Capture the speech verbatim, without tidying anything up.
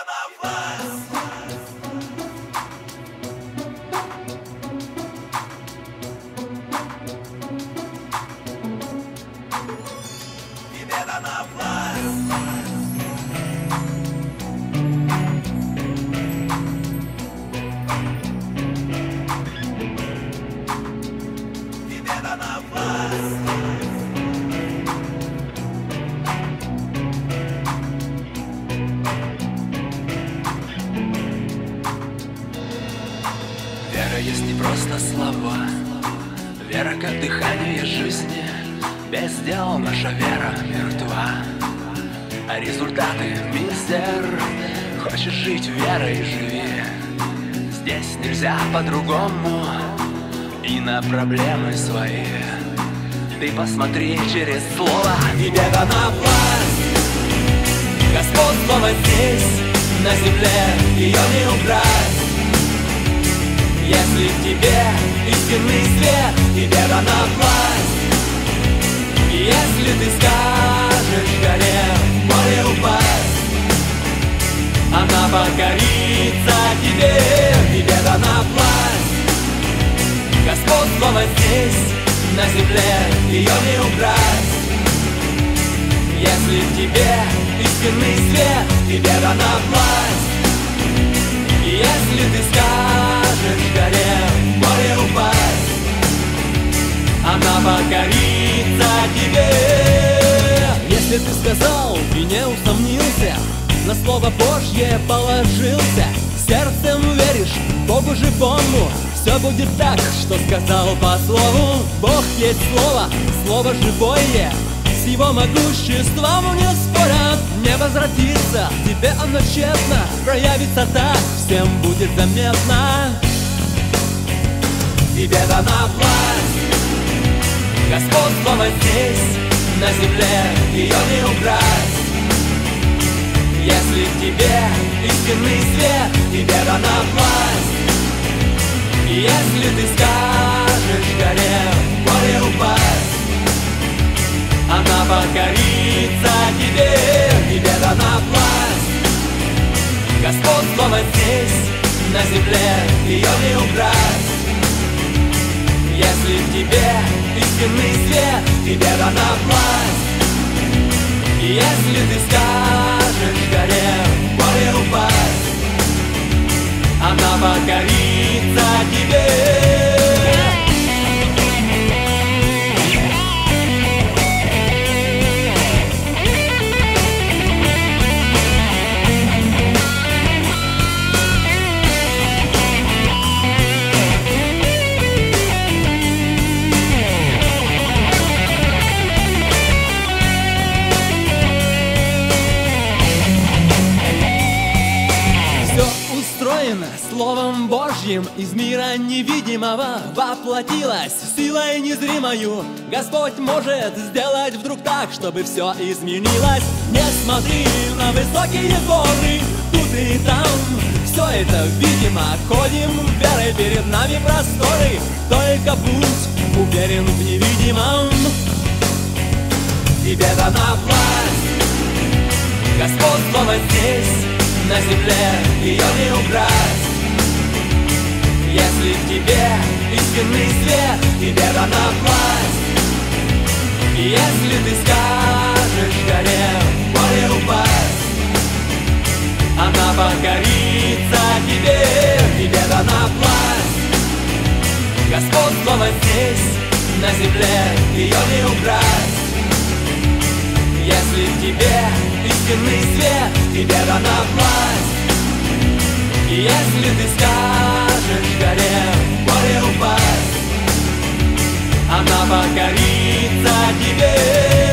дана власть. Тебе дана власть. Тебе дана власть. Вера есть не просто слова, вера как дыхание жизни. Без дел наша вера мертва, а результаты мизер. Хочешь жить верой, живи. Здесь нельзя по-другому, и на проблемы свои ты посмотри через слово. Тебе дана власть, господство здесь, на земле, ее не убрать. Если в тебе истинный свет, тебе дана власть. И если ты скажешь горе, в море упасть, она покорится тебе. Тебе дана власть, господство здесь, на земле, ее не убрать. Если в тебе истинный свет, тебе дана власть. И если ты скажешь горе, в море упасть, она покорится тебе. Если ты сказал и не усомнился, на слово Божье положился, сердцем веришь, Богу живому, все будет так, что сказал по слову. Бог есть слово, слово живое, с его могуществом не спорят. Не возвратится, тебе оно честно, проявится так, всем будет заметно. Тебе дана власть, господство здесь, на земле, ее не убрать. Если в тебе истинный свет, тебе дана власть. И если ты скажешь горе, в море упасть, она покорится тебе. Тебе дана власть, господство здесь, на земле, ее не убрать. Если в тебе истинный свет, тебе дана власть. И если ты скажешь горе, в море упасть, она покорится тебе. Словом Божьим из мира невидимого воплотилась силой незримою. Господь может сделать вдруг так, чтобы все изменилось. Не смотри на высокие горы, тут и там, все это видимо. Ходим верой, перед нами просторы, только будь уверен в невидимом. Тебе дана власть, господство здесь, на земле, ее не убрать. Если в тебе истинный свет, тебе дана власть. И если ты скажешь горе, в море упасть, она покорится тебе. Тебе дана власть, господство здесь, на земле, ее не убрать. Если в тебе истинный свет, тебе дана власть. И если ты скажешь горе, в море упасть, она покорится тебе.